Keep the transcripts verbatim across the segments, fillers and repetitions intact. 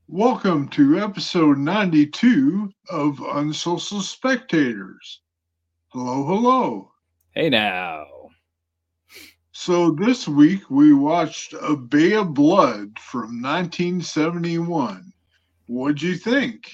Welcome to episode ninety-two of Unsocial Spectators. Hello, hello. Hey now. So this week we watched A Bay of Blood from nineteen seventy-one. What'd you think?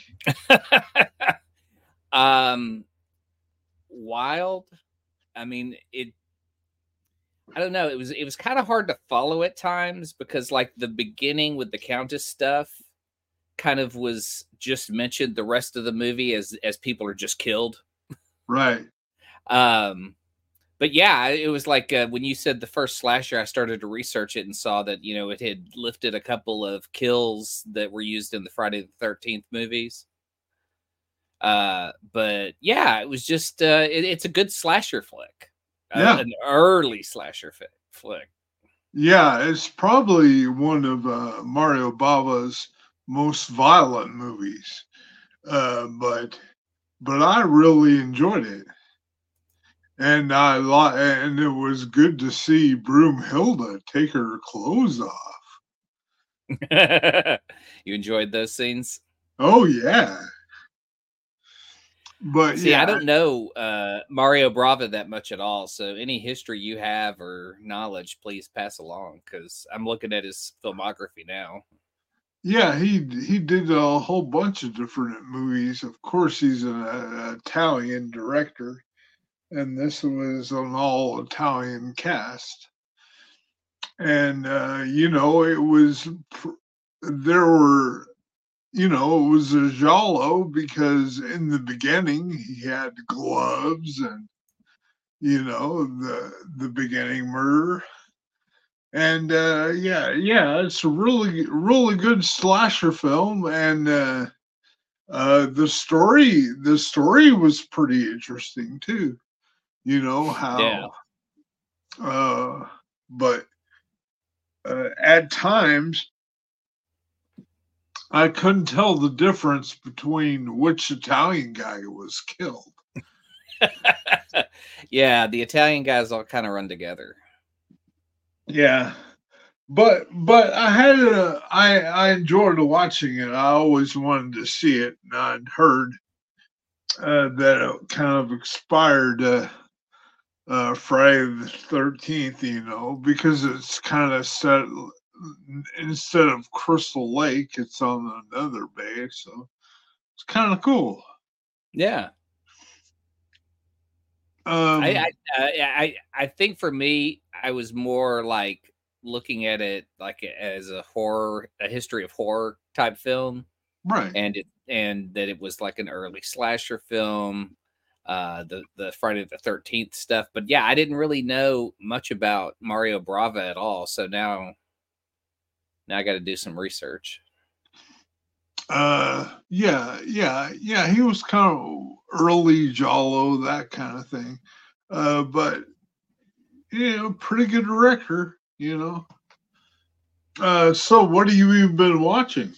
um Wild. I mean, it I don't know, it was it was kind of hard to follow at times because like the beginning with the Countess stuff kind of was just mentioned the rest of the movie as as people are just killed. Right. Um but yeah, it was like uh, when you said the first slasher, I started to research it and saw that, you know, it had lifted a couple of kills that were used in the Friday the thirteenth movies. Uh, but yeah, it was just uh, it, it's a good slasher flick, uh, Yeah. an early slasher fi- flick. Yeah, it's probably one of uh, Mario Bava's most violent movies. Uh, but but I really enjoyed it. And I li- and it was good to see Broomhilda take her clothes off. You enjoyed those scenes? Oh yeah, but See, I yeah, don't know uh, Mario Brava that much at all, so any history you have or knowledge, please pass along because I'm looking at his filmography now. yeah, he he did a whole bunch of different movies. Of course, he's an uh, Italian director, and this was an all Italian cast. And uh, you know, it was pr- there were you know it was a giallo because in the beginning he had gloves and you know the the beginning murder. And uh, yeah, yeah, it's a really, really good slasher film, and uh, uh, the story, the story was pretty interesting too. You know Yeah. how, uh, but uh, at times I couldn't tell the difference between which Italian guy was killed. Yeah, the Italian guys all kind of run together. Yeah, but but I had a I I enjoyed watching it. I always wanted to see it, and I'd heard uh, that it kind of expired uh, uh, Friday the thirteenth, you know, because it's kind of set instead of Crystal Lake, it's on another bay, so it's kind of cool. Yeah. I Um, I, uh, I I think for me, I was more like looking at it like as a horror, a history of horror type film, right. and it and that it was like an early slasher film, uh, the the Friday the Thirteenth stuff. But yeah, I didn't really know much about Mario Brava at all. So now now I got to do some research. Uh, yeah, yeah, yeah. He was kind of early Jalo, that kind of thing. Uh, but you know, pretty good director, you know. Uh, so what have you even been watching?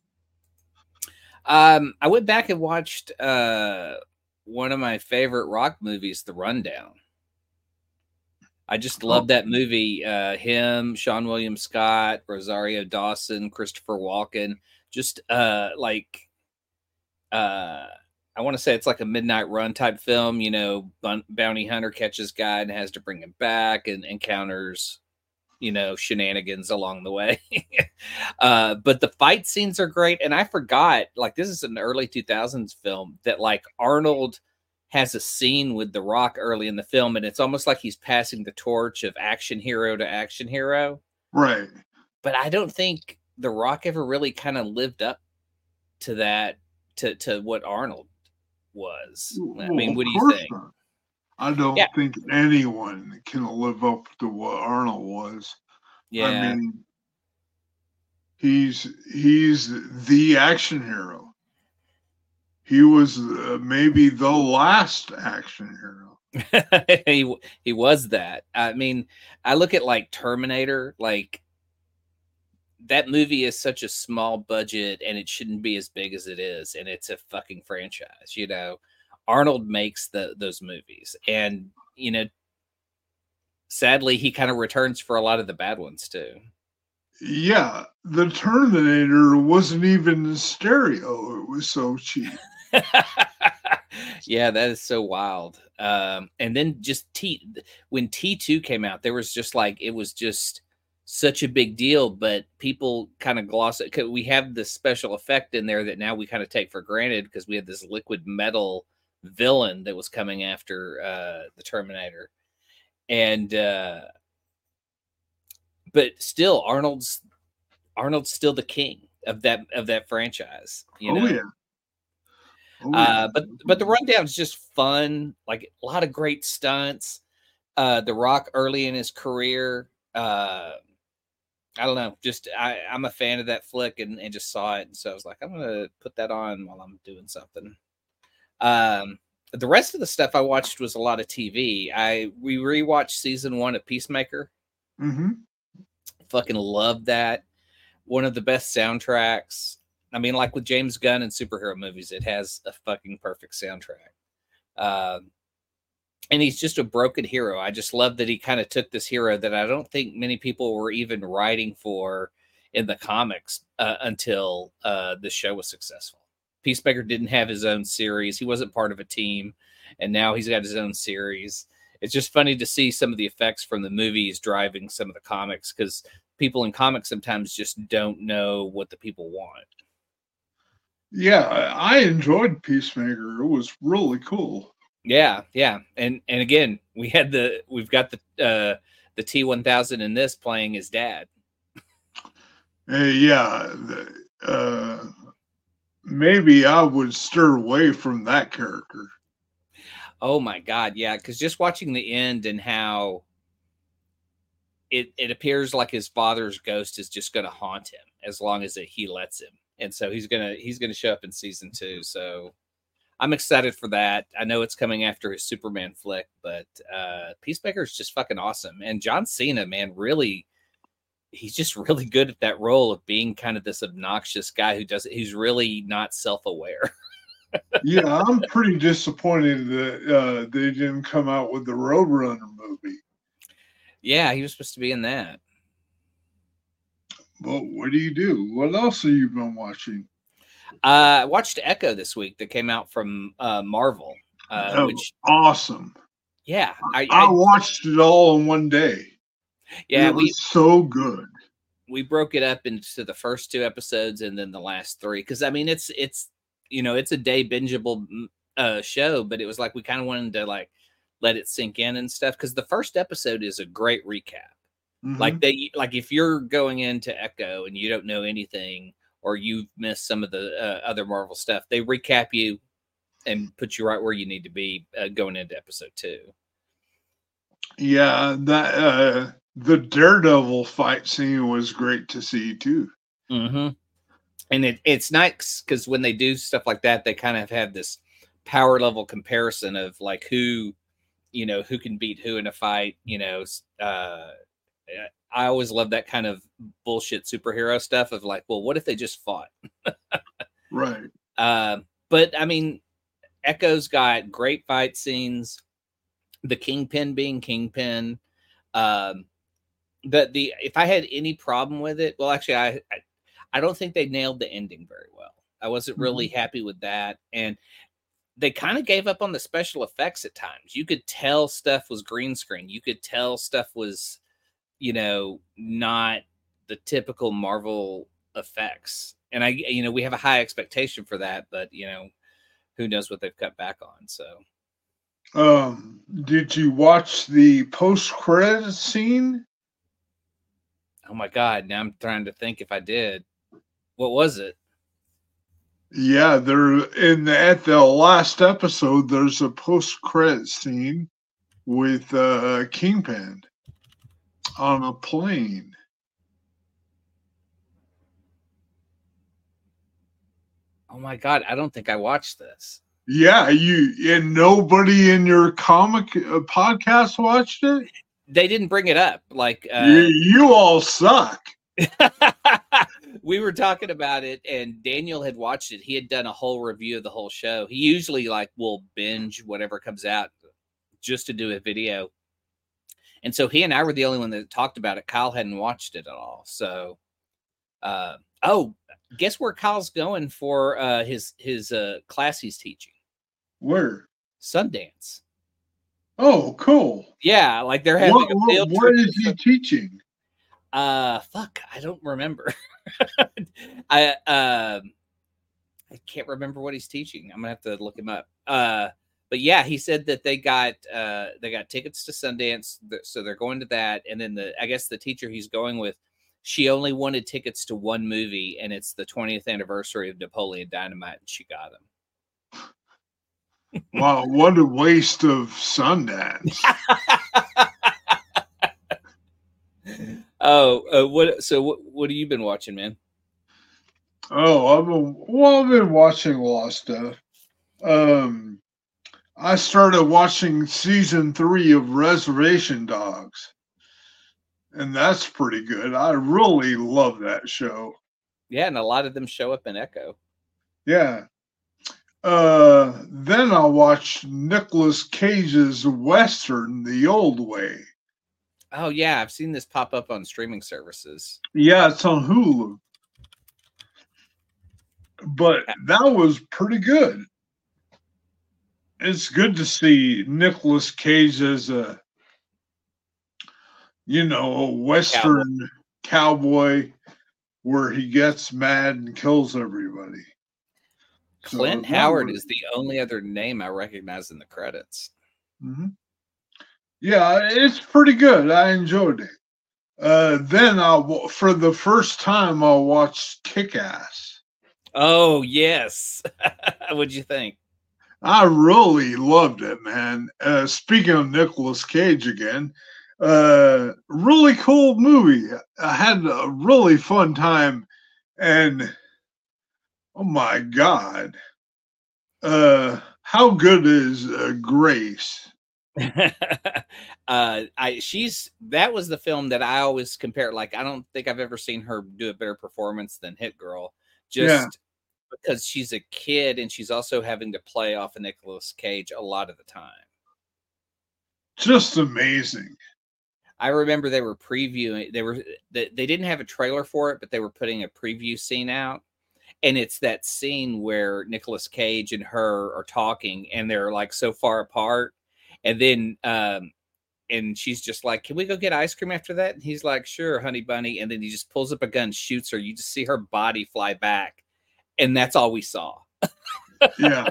Um, I went back and watched uh one of my favorite rock movies, The Rundown. I just Oh, love that movie. Uh, him, Sean William Scott, Rosario Dawson, Christopher Walken. Just uh, like uh, I want to say it's like a midnight run type film. You know, bun- bounty hunter catches guy and has to bring him back and encounters you know shenanigans along the way. uh, but the fight scenes are great, and I forgot like this is an early two thousands film that like Arnold has a scene with The Rock early in the film, and it's almost like he's passing the torch of action hero to action hero. right. But I don't think The Rock ever really kind of lived up to that to to what Arnold was. I Well, mean, of what do you course think? not. I Yeah, don't think anyone can live up to what Arnold was. I yeah, mean, he's he's the action hero. He was uh, maybe the last action hero. he he was that. I mean, I look at like Terminator, like that movie is such a small budget and it shouldn't be as big as it is, and it's a fucking franchise, you know. Arnold makes the those movies, and you know, sadly, he kind of returns for a lot of the bad ones too. Yeah, the Terminator wasn't even in stereo. It was so cheap. Yeah, that is so wild. Um, and then just T when T two came out, there was just like it was just such a big deal, but people kind of gloss it. 'Cause we have this special effect in there that now we kind of take for granted because we had this liquid metal villain that was coming after uh, the Terminator, and uh, but still, Arnold's Arnold's still the king of that of that franchise. You Oh know. yeah. Oh yeah. Uh, but but the rundown is just fun, like a lot of great stunts. Uh, The Rock early in his career, uh, I don't know, just I, I'm a fan of that flick and, and just saw it, and so I was like, I'm gonna put that on while I'm doing something. Um, the rest of the stuff I watched was a lot of T V. I we rewatched season one of Peacemaker. Mm-hmm. Fucking loved that. One of the best soundtracks. I mean, like with James Gunn and superhero movies, it has a fucking perfect soundtrack. Um, and he's just a broken hero. I just love that he kind of took this hero that I don't think many people were even writing for in the comics uh, until uh, the show was successful. Peacemaker didn't have his own series. He wasn't part of a team. And now he's got his own series. It's just funny to see some of the effects from the movies driving some of the comics because people in comics sometimes just don't know what the people want. Yeah, I enjoyed Peacemaker. It was really cool. Yeah, yeah, and and again, we had the we've got the uh, the T one thousand in this playing his dad. Uh, yeah, the, uh, maybe I would stir away from that character. Oh my god, yeah, because just watching the end and how it it appears like his father's ghost is just going to haunt him as long as it, he lets him, and so he's gonna he's gonna show up in season two. So I'm excited for that. I know it's coming after his Superman flick, but uh, Peacemaker is just fucking awesome, and John Cena, man, really. He's just really good at that role of being kind of this obnoxious guy who does he's really not self-aware. Yeah, I'm pretty disappointed that uh, they didn't come out with the Roadrunner movie. Yeah, he was supposed to be in that. But what do you do? What else have you been watching? Uh, I watched Echo this week that came out from uh, Marvel. Uh, Oh, which awesome. yeah, I, I I watched it all in one day. yeah it we was so good. we broke it up into the first two episodes and then the last three because I mean it's it's you know it's a day bingeable uh, show, but it was like we kind of wanted to like let it sink in and stuff because the first episode is a great recap. Mm-hmm. Like they like if you're going into Echo and you don't know anything or you've missed some of the uh, other Marvel stuff, they recap you and put you right where you need to be uh, going into episode two. Yeah, that uh, the Daredevil fight scene was great to see too. Mm-hmm. And it, it's nice because when they do stuff like that, they kind of have this power level comparison of like who, you know, who can beat who in a fight. You know, uh, I always love that kind of bullshit superhero stuff of like, well, what if they just fought? Right. Uh, but I mean, Echo's got great fight scenes. The Kingpin being Kingpin. Um, the the if I had any problem with it, well, actually, I I, I don't think they nailed the ending very well. I wasn't really mm-hmm. happy with that, and they kind of gave up on the special effects at times. You could tell stuff was green screen. You could tell stuff was, you know, not the typical Marvel effects. And I, you know, we have a high expectation for that, but you know, who knows what they've cut back on. So, um, did you watch the post-credit scene? Oh my God! Now I'm trying to think if I did. What was it? Yeah, there in the, at the last episode, there's a post-credit scene with uh, Kingpin on a plane. Oh my God! I don't think I watched this. Yeah, you and nobody in your comic uh, podcast watched it. They didn't bring it up. Like uh, you, you all suck. We were talking about it, and Daniel had watched it. He had done a whole review of the whole show. He usually like will binge whatever comes out just to do a video. And so he and I were the only one that talked about it. Kyle hadn't watched it at all. So Uh, oh, guess where Kyle's going for uh, his his uh, class he's teaching? Where? Sundance. Oh, cool. Yeah, like they're having What, a what, field what trip. is he teaching? Uh, fuck, I don't remember. I um, I can't remember what he's teaching. I'm gonna have to look him up. Uh, but yeah, he said that they got uh they got tickets to Sundance, so they're going to that. And then the I guess the teacher he's going with, she only wanted tickets to one movie, and it's the twentieth anniversary of Napoleon Dynamite, and she got them. Wow, what a waste of Sundance. Oh, uh, what? So what? What have you been watching, man? Oh, I've been well. I've been watching a lot of stuff. Um, I started watching season three of Reservation Dogs, and that's pretty good. I really love that show. Yeah, and a lot of them show up in Echo. Yeah. Uh, then I watched Nicolas Cage's Western, The Old Way. Oh yeah, I've seen this pop up on streaming services. Yeah, it's on Hulu. But that was pretty good. It's good to see Nicolas Cage as a, you know, a Western cowboy, cowboy where he gets mad and kills everybody. Clint so Howard was, is the only other name I recognize in the credits. Mm-hmm. Yeah, it's pretty good. I enjoyed it. Uh, then I, for the first time, I watched Kick-Ass. Oh yes, what'd you think? I really loved it, man. Uh, speaking of Nicolas Cage again, uh, really cool movie. I had a really fun time, and oh my God, uh, how good is uh, Grace? uh I she's that was the film that I always compare. Like, I don't think I've ever seen her do a better performance than Hit Girl, just yeah. because she's a kid and she's also having to play off of Nicolas Cage a lot of the time. Just amazing. I remember they were previewing they were they, they didn't have a trailer for it, but they were putting a preview scene out. And it's that scene where Nicolas Cage and her are talking and they're like so far apart. And then, um, and she's just like, can we go get ice cream after that? And he's like, sure, honey bunny. And then he just pulls up a gun, shoots her. You just see her body fly back. And that's all we saw. Yeah.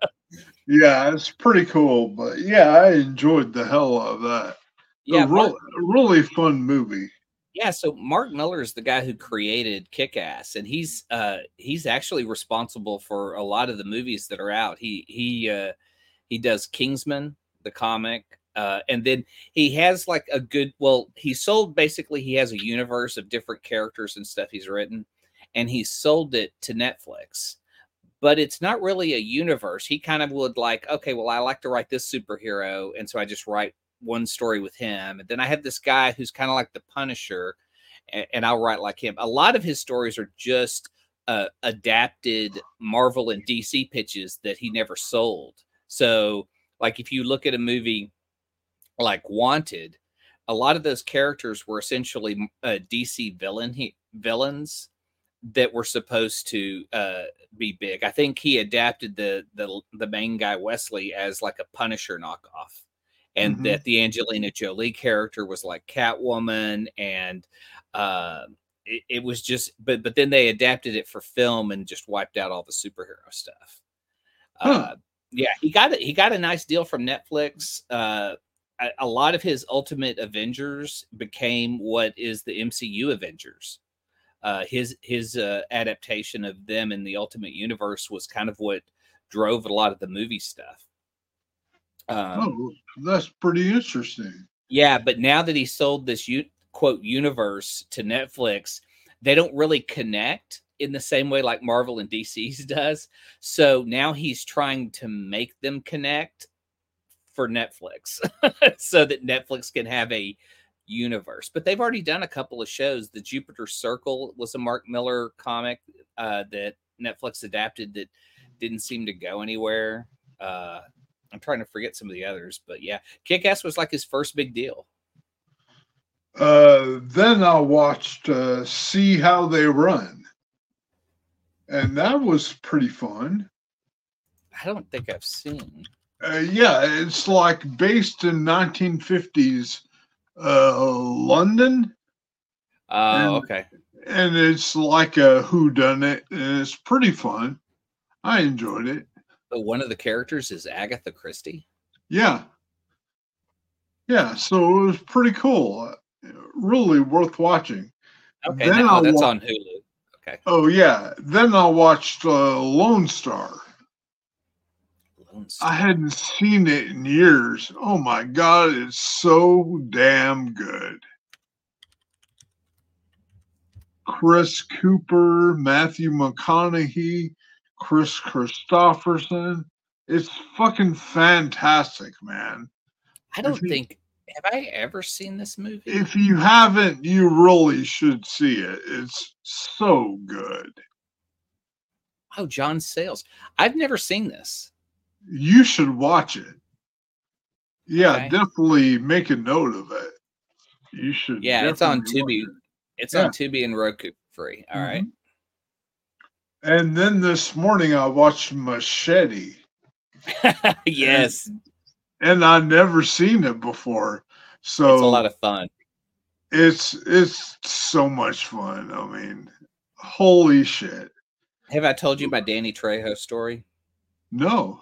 Yeah, it's pretty cool. But yeah, I enjoyed the hell out of that. Yeah. A real, really fun movie. Yeah, so Mark Miller is the guy who created Kick-Ass, and he's uh, he's actually responsible for a lot of the movies that are out. He he uh, he does Kingsman, the comic, uh, and then he has like a good. Well, he sold basically he has a universe of different characters and stuff he's written, and he sold it to Netflix. But it's not really a universe. He kind of would like, okay, well, I like to write this superhero, and so I just write one story with him. And then I have this guy who's kind of like the Punisher, and, and I'll write like him. A lot of his stories are just uh, adapted Marvel and D C pitches that he never sold. So like if you look at a movie like Wanted, a lot of those characters were essentially uh, D C villain he, villains that were supposed to uh, be big. I think he adapted the, the the main guy Wesley as like a Punisher knockoff. And mm-hmm. that the Angelina Jolie character was like Catwoman, and uh, it, it was just, but but then they adapted it for film and just wiped out all the superhero stuff. Huh. Uh, yeah, he got it. He got a nice deal from Netflix. Uh, a, a lot of his Ultimate Avengers became what is the M C U Avengers. Uh, his his uh, adaptation of them in the Ultimate Universe was kind of what drove a lot of the movie stuff. Um, oh, that's pretty interesting. Yeah, but now that he sold this u- quote universe to Netflix, they don't really connect in the same way like Marvel and D C's does. So now he's trying to make them connect for Netflix so that Netflix can have a universe. But they've already done a couple of shows. The Jupiter Circle was a Mark Miller comic uh, that Netflix adapted that didn't seem to go anywhere. Uh, I'm trying to forget some of the others, but yeah, Kick-Ass was like his first big deal. Uh, then I watched uh, See How They Run, and that was pretty fun. I don't think I've seen. Uh, yeah, it's like based in nineteen fifties uh, London. Oh, and, okay. And it's like a whodunit, and it's pretty fun. I enjoyed it. But one of the characters is Agatha Christie. Yeah. Yeah, so it was pretty cool. Really worth watching. Okay, then no, I that's wa- on Hulu. Okay. Oh, yeah. Then I watched uh, Lone Star. Lone Star. I hadn't seen it in years. Oh my God, it's so damn good. Chris Cooper, Matthew McConaughey, Chris Christopherson. It's fucking fantastic, man. I don't you, think have I ever seen this movie? If you haven't, you really should see it. It's so good. Oh, John Sayles. I've never seen this. You should watch it. Yeah, okay. Definitely make a note of it. You should. Yeah, it's on Tubi. It. It's yeah. on Tubi and Roku free. All mm-hmm. right. And then this morning I watched Machete. yes. And, and I've never seen it before. So it's a lot of fun. It's it's so much fun. I mean, holy shit. Have I told you my Danny Trejo story? No.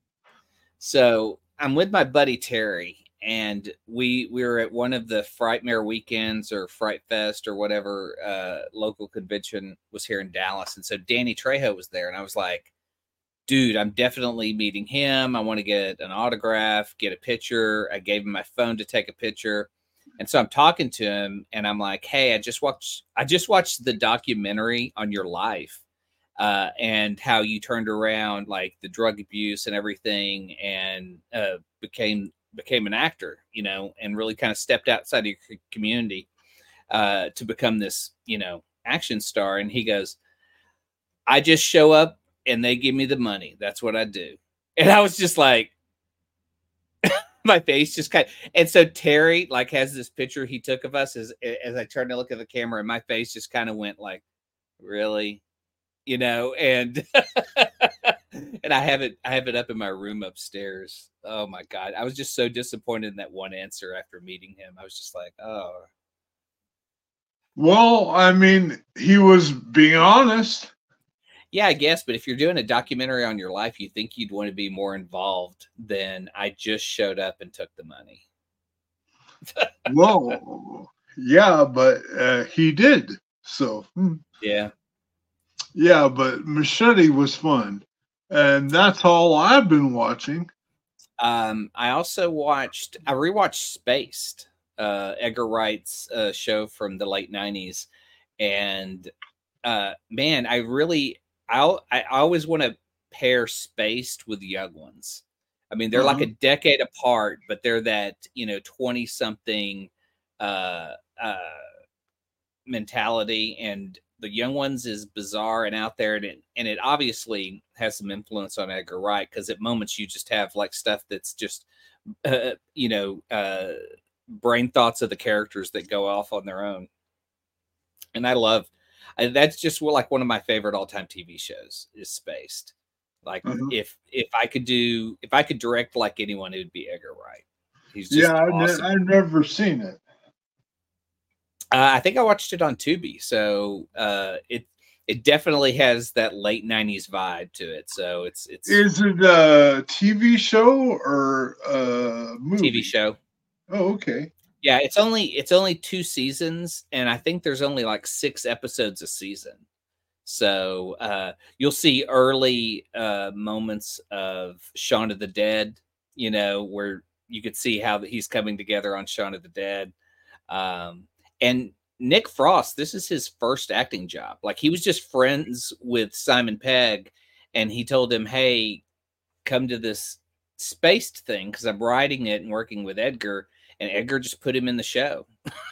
So I'm with my buddy Terry, and we we were at one of the Frightmare weekends or Fright Fest or whatever uh, local convention was here in Dallas. And so Danny Trejo was there, and I was like, dude, I'm definitely meeting him. I want to get an autograph, get a picture. I gave him my phone to take a picture. And so I'm talking to him, and I'm like, hey, I just watched I just watched the documentary on your life. Uh, and how you turned around like the drug abuse and everything, and uh, became became an actor, you know, and really kind of stepped outside of your community uh, to become this, you know, action star. And he goes, I just show up and they give me the money. That's what I do. And I was just like, my face just kind of, and so Terry like has this picture he took of us as as I turned to look at the camera, and my face just kind of went like, really? You know, and and I have it I have it up in my room upstairs. Oh my God. I was just so disappointed in that one answer after meeting him. I was just like, oh. Well, I mean, he was being honest. Yeah, I guess, but if you're doing a documentary on your life, you think you'd want to be more involved than I just showed up and took the money. Well, yeah, but uh, he did. So, hmm. yeah. Yeah, but Machete was fun. And that's all I've been watching. Um, I also watched, I rewatched Spaced, uh, Edgar Wright's uh, show from the late nineties. And uh, man, I really, I, I always want to pair Spaced with Young Ones. I mean, they're uh-huh. like a decade apart, but they're that, you know, twenty something uh, uh, mentality. And the Young Ones is bizarre and out there, and it, and it obviously has some influence on Edgar Wright, because at moments you just have like stuff that's just, uh, you know, uh, brain thoughts of the characters that go off on their own. And I love, I, that's just like one of my favorite all-time T V shows is Spaced. Like mm-hmm. if if I could do, if I could direct like anyone, it would be Edgar Wright. He's just yeah, awesome. I've never seen it. Uh, I think I watched it on Tubi, so uh, it it definitely has that late nineties vibe to it. So it's it's. Is it a T V show or a movie? T V show. Oh, okay. Yeah, it's only it's only two seasons, and I think there's only like six episodes a season. So uh, you'll see early uh, moments of Shaun of the Dead, you know, where you could see how he's coming together on Shaun of the Dead. Um, And Nick Frost, this is his first acting job. Like, he was just friends with Simon Pegg, and he told him, hey, come to this Spaced thing because I'm writing it and working with Edgar. And Edgar just put him in the show.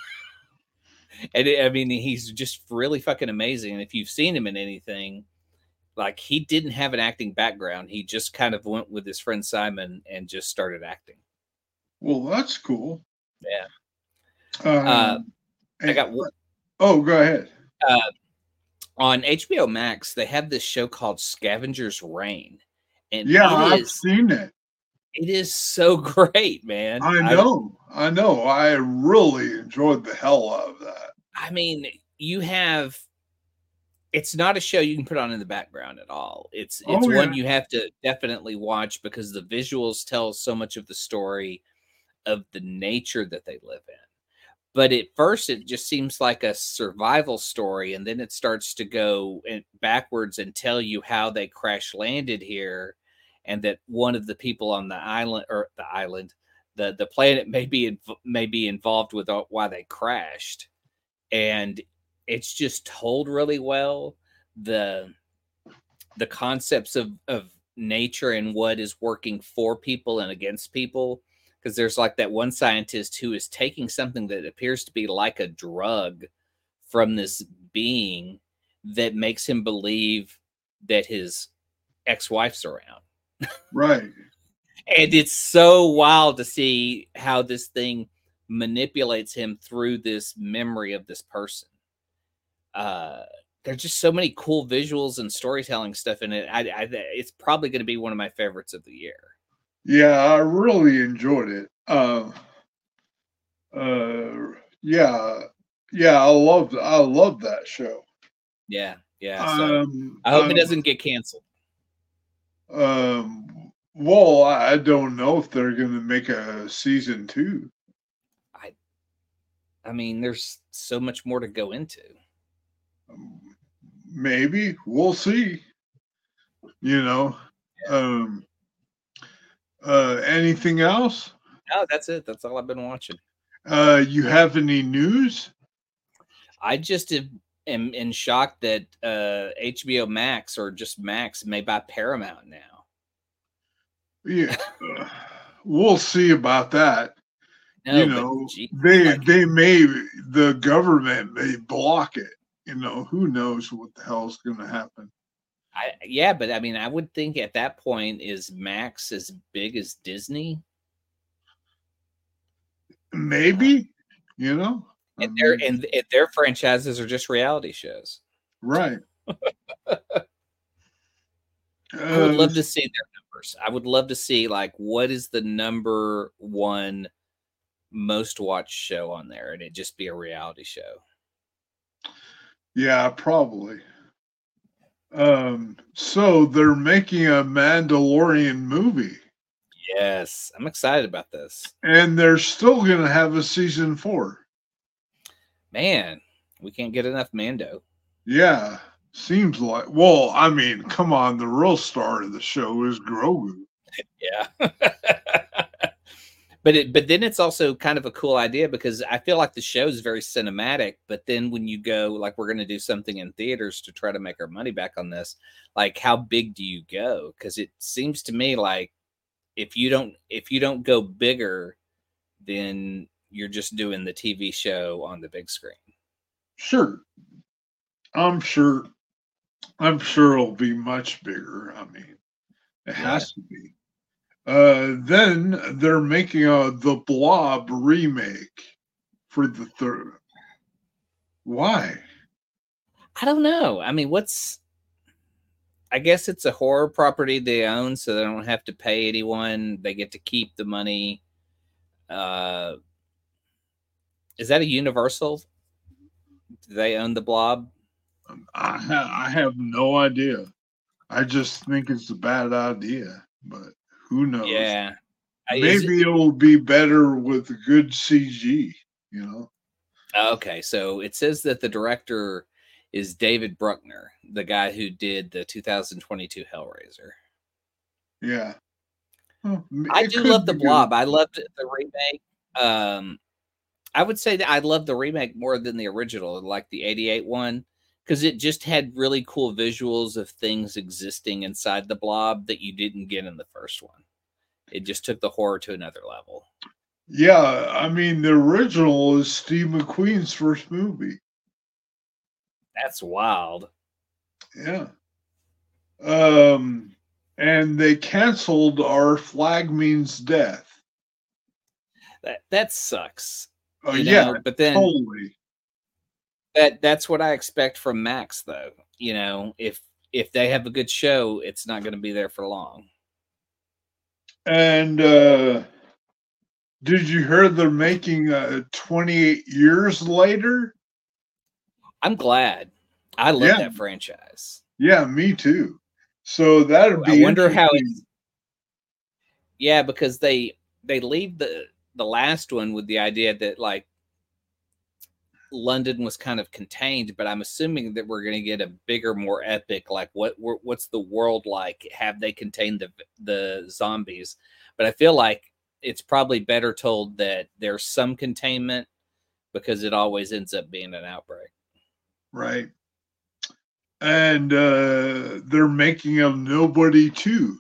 And it, I mean, he's just really fucking amazing. And if you've seen him in anything, like, he didn't have an acting background. He just kind of went with his friend Simon and just started acting. Well, that's cool. Yeah. Uh, Um, I and- got one- oh, go ahead. uh, on H B O Max. They have this show called Scavenger's Reign, and Yeah, it I've is seen it. it is so great, man. I know, I, I know. I really enjoyed the hell out of that. I mean, you have. It's not a show you can put on in the background at all. It's it's Oh, one yeah. you have to definitely watch because the visuals tell so much of the story of the nature that they live in. But at first, it just seems like a survival story, and then it starts to go in, backwards and tell you how they crash landed here, and that one of the people on the island or the island, the the planet may be inv- may be involved with uh, why they crashed, and it's just told really well. The the concepts of of nature and what is working for people and against people, because there's like that one scientist who is taking something that appears to be like a drug from this being that makes him believe that his ex-wife's around. Right. And it's so wild to see how this thing manipulates him through this memory of this person. Uh, there's just so many cool visuals and storytelling stuff in it. I, I it's probably going to be one of my favorites of the year. Yeah, I really enjoyed it. Uh, uh, yeah, yeah, I love I love that show. Yeah, yeah. So Um, I hope um, it doesn't get canceled. Um, well, I don't know if they're going to make a season two. I, I mean, there's so much more to go into. Um, maybe we'll see. You know. Yeah. Um. Uh. Anything else? No, that's it. That's all I've been watching. Uh. You have any news? I just am, am in shock that uh, H B O Max or just Max may buy Paramount now. Yeah. uh, we'll see about that. No, you but know, gee, they like, they may the government may block it. You know, who knows what the hell's going to happen? I, yeah, but I mean, I would think at that point is Max as big as Disney, Maybe. You know. I and their mean, and, and their franchises are just reality shows. right. I would Uh, love to see their numbers. I would love to see like what is the number one most watched show on there, and it just be a reality show. Yeah, probably. Um, so they're making a Mandalorian movie, Yes, I'm excited about this. and they're still going to have a season four. Man, we can't get enough Mando. Yeah, seems like. Well, I mean, come on, the real star of the show is Grogu. Yeah. But it, but then it's also kind of a cool idea because I feel like the show is very cinematic. But then when you go, like, we're going to do something in theaters to try to make our money back on this, like, how big do you go? Because it seems to me like if you don't if you don't go bigger, then you're just doing the T V show on the big screen. Sure, I'm sure. I'm sure it'll be much bigger. I mean, it has to be. Uh, then they're making a the Blob remake for the third. Why? I don't know. I mean, what's I guess it's a horror property they own, so they don't have to pay anyone. They get to keep the money. Uh, is that a Universal? Do they own the Blob? I ha- I have no idea. I just think it's a bad idea, but who knows? Yeah. Is Maybe it- it will be better with good C G. You know. Okay, so it says that the director is David Bruckner, the guy who did the two thousand twenty-two Hellraiser. Yeah. Well, I it do could love the be good. Blob. I loved the remake. Um, I would say that I love the remake more than the original, like the eighty-eight one, because it just had really cool visuals of things existing inside the Blob that you didn't get in the first one. It just took the horror to another level. Yeah, I mean the original is Steve McQueen's first movie. That's wild. Yeah. Um, and they canceled Our Flag Means Death. That that sucks. Oh you yeah, know, but then totally. that that's what I expect from Max, though. You know, if if they have a good show, it's not going to be there for long. And uh, did you hear they're making uh, twenty-eight years later? I'm glad. I love Yeah, that franchise. yeah, me too. So that'd I be wonder how it's. interesting. Yeah, because they they leave the the last one with the idea that like London was kind of contained, but I'm assuming that we're going to get a bigger, more epic. Like, what what's the world like? Have they contained the the zombies? But I feel like it's probably better told that there's some containment because it always ends up being an outbreak. Right. And uh, they're making a Nobody too.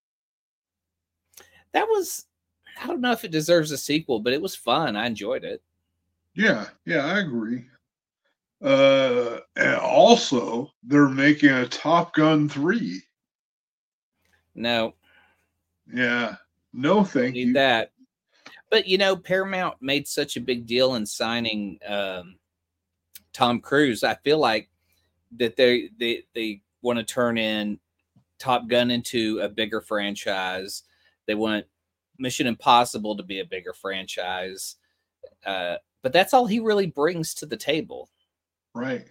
That was, I don't know if it deserves a sequel, but it was fun. I enjoyed it. Yeah, yeah, I agree. Uh, and also, they're making a Top Gun three. No. Yeah. No, thank Need you. that. But, you know, Paramount made such a big deal in signing um, Tom Cruise. I feel like that they they they want to turn in Top Gun into a bigger franchise. They want Mission Impossible to be a bigger franchise. Uh, but that's all he really brings to the table. Right.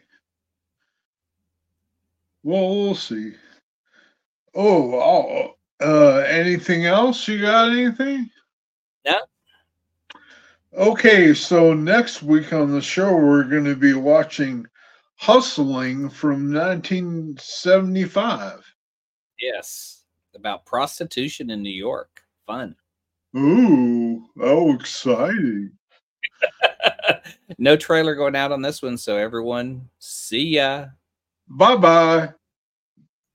Well, we'll see. Oh, oh uh, anything else? You got anything? No. Okay, so next week on the show, we're going to be watching Hustling from nineteen seventy-five. Yes. About prostitution in New York. Fun. Ooh, oh, exciting. No trailer going out on this one, so everyone, see ya. Bye-bye.